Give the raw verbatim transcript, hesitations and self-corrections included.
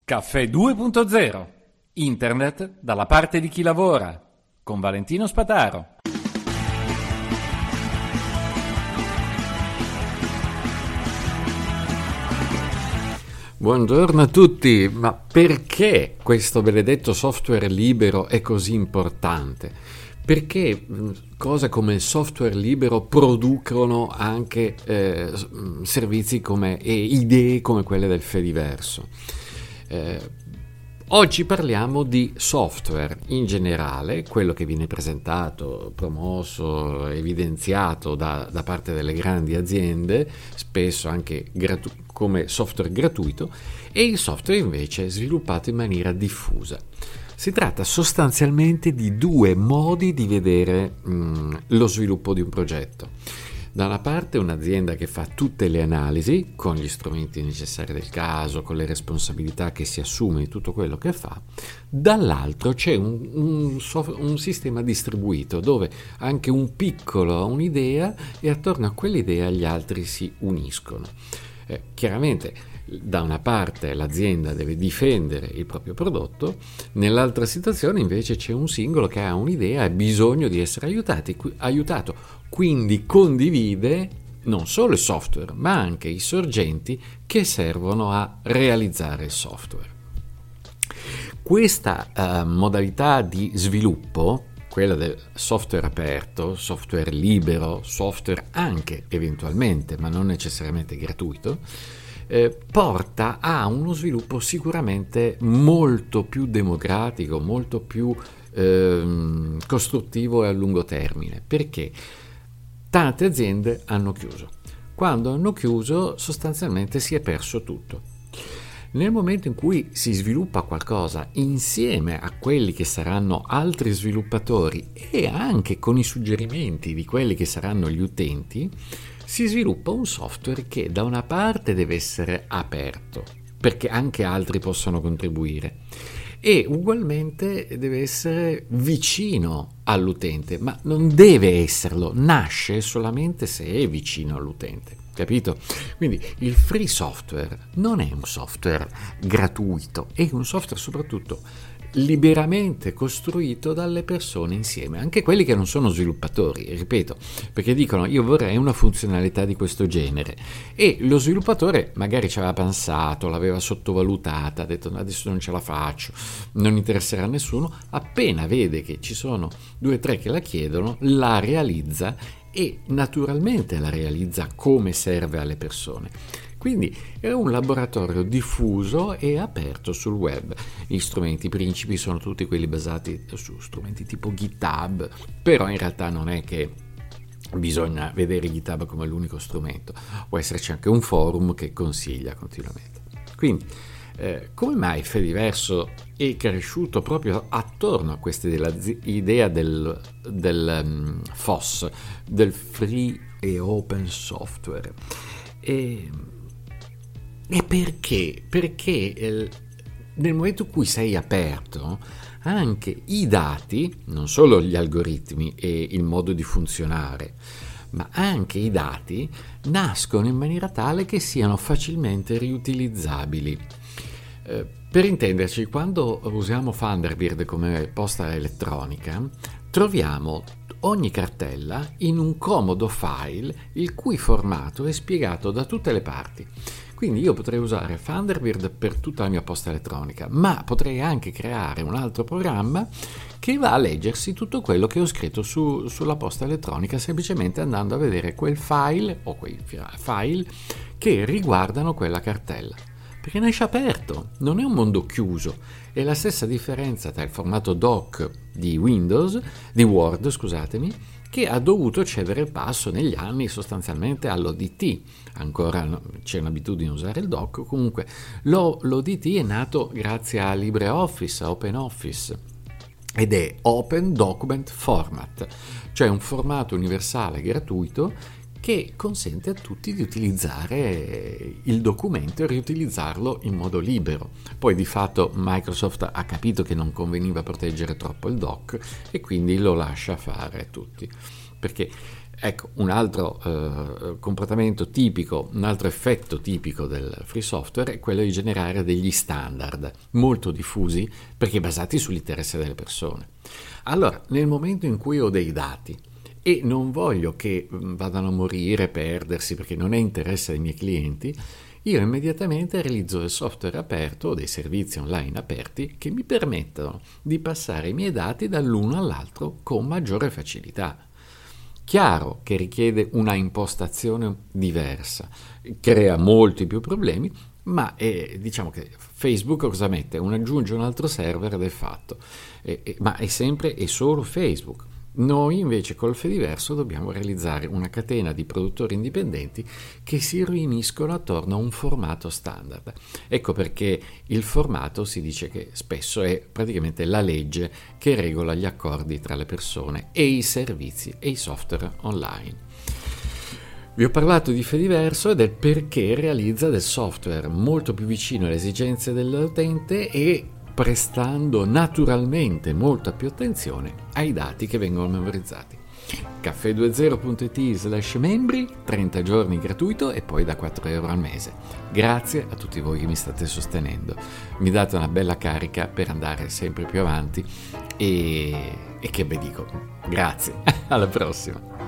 Caffè due punto zero. Internet dalla parte di chi lavora. Con Valentino Spataro. Buongiorno a tutti, ma perché questo benedetto software libero è così importante? Perché cose come il software libero producono anche eh, servizi come, e idee come quelle del Fediverso? Eh, oggi parliamo di software in generale, quello che viene presentato, promosso, evidenziato da, da parte delle grandi aziende, spesso anche gratu- come software gratuito, e il software invece sviluppato in maniera diffusa. Si tratta sostanzialmente di due modi di vedere mh, lo sviluppo di un progetto. Da una parte un'azienda che fa tutte le analisi con gli strumenti necessari del caso, con le responsabilità che si assume di tutto quello che fa, dall'altro c'è un, un, un sistema distribuito dove anche un piccolo ha un'idea e attorno a quell'idea gli altri si uniscono. Eh, chiaramente da una parte l'azienda deve difendere il proprio prodotto, nell'altra situazione invece c'è un singolo che ha un'idea e ha bisogno di essere aiutati, aiutato, quindi condivide non solo il software ma anche i sorgenti che servono a realizzare il software. Questa uh, modalità di sviluppo, quella del software aperto, software libero, software anche eventualmente ma non necessariamente gratuito, Eh, porta a uno sviluppo sicuramente molto più democratico, molto più eh, costruttivo e a lungo termine, perché tante aziende hanno chiuso. Quando hanno chiuso sostanzialmente si è perso tutto. Nel momento in cui si sviluppa qualcosa insieme a quelli che saranno altri sviluppatori e anche con i suggerimenti di quelli che saranno gli utenti, si sviluppa un software che da una parte deve essere aperto, perché anche altri possono contribuire, e ugualmente deve essere vicino all'utente, ma non deve esserlo, nasce solamente se è vicino all'utente, capito? Quindi il free software non è un software gratuito, è un software soprattutto liberamente costruito dalle persone insieme, anche quelli che non sono sviluppatori, ripeto, perché dicono io vorrei una funzionalità di questo genere e lo sviluppatore magari ci aveva pensato, l'aveva sottovalutata, ha detto adesso non ce la faccio, non interesserà a nessuno, appena vede che ci sono due o tre che la chiedono, la realizza e naturalmente la realizza come serve alle persone. Quindi è un laboratorio diffuso e aperto sul web. Gli strumenti principi sono tutti quelli basati su strumenti tipo GitHub, però in realtà non è che bisogna vedere GitHub come l'unico strumento, può esserci anche un forum che consiglia continuamente. Quindi eh, come mai Fediverso è cresciuto proprio attorno a questa idea del, del um, F O S, del Free e Open Software? E E perché? Perché eh, nel momento in cui sei aperto, anche i dati, non solo gli algoritmi e il modo di funzionare, ma anche i dati nascono in maniera tale che siano facilmente riutilizzabili. Eh, per intenderci, quando usiamo Thunderbird come posta elettronica, troviamo ogni cartella in un comodo file il cui formato è spiegato da tutte le parti. Quindi io potrei usare Thunderbird per tutta la mia posta elettronica, ma potrei anche creare un altro programma che va a leggersi tutto quello che ho scritto su, sulla posta elettronica, semplicemente andando a vedere quel file o quei file che riguardano quella cartella. Perché nasce aperto, non è un mondo chiuso. È la stessa differenza tra il formato doc di Windows, di Word, scusatemi, che ha dovuto cedere il passo negli anni sostanzialmente all'O D T. Ancora no, c'è un'abitudine a usare il doc, comunque l'O D T è nato grazie a LibreOffice, a OpenOffice, ed è Open Document Format, cioè un formato universale gratuito che consente a tutti di utilizzare il documento e riutilizzarlo in modo libero. Poi di fatto Microsoft ha capito che non conveniva proteggere troppo il doc e quindi lo lascia fare a tutti, perché Ecco, un altro eh, comportamento tipico, un altro effetto tipico del free software è quello di generare degli standard molto diffusi perché basati sull'interesse delle persone. Allora, nel momento in cui ho dei dati e non voglio che vadano a morire, perdersi, perché non è interesse dei miei clienti, io immediatamente realizzo del software aperto o dei servizi online aperti che mi permettono di passare i miei dati dall'uno all'altro con maggiore facilità. Chiaro che richiede una impostazione diversa, crea molti più problemi, ma è, diciamo che Facebook cosa mette? Un aggiunge un altro server ed è fatto, e, e, ma è sempre e solo Facebook. Noi invece col Fediverso dobbiamo realizzare una catena di produttori indipendenti che si riuniscono attorno a un formato standard. Ecco perché il formato si dice che spesso è praticamente la legge che regola gli accordi tra le persone e i servizi e i software online. Vi ho parlato di Fediverso e del perché realizza del software molto più vicino alle esigenze dell'utente e prestando naturalmente molta più attenzione ai dati che vengono memorizzati. caffè venti punto it slash membri, trenta giorni gratuito e poi da quattro euro al mese. Grazie a tutti voi che mi state sostenendo. Mi date una bella carica per andare sempre più avanti e, e che vi dico, grazie, alla prossima.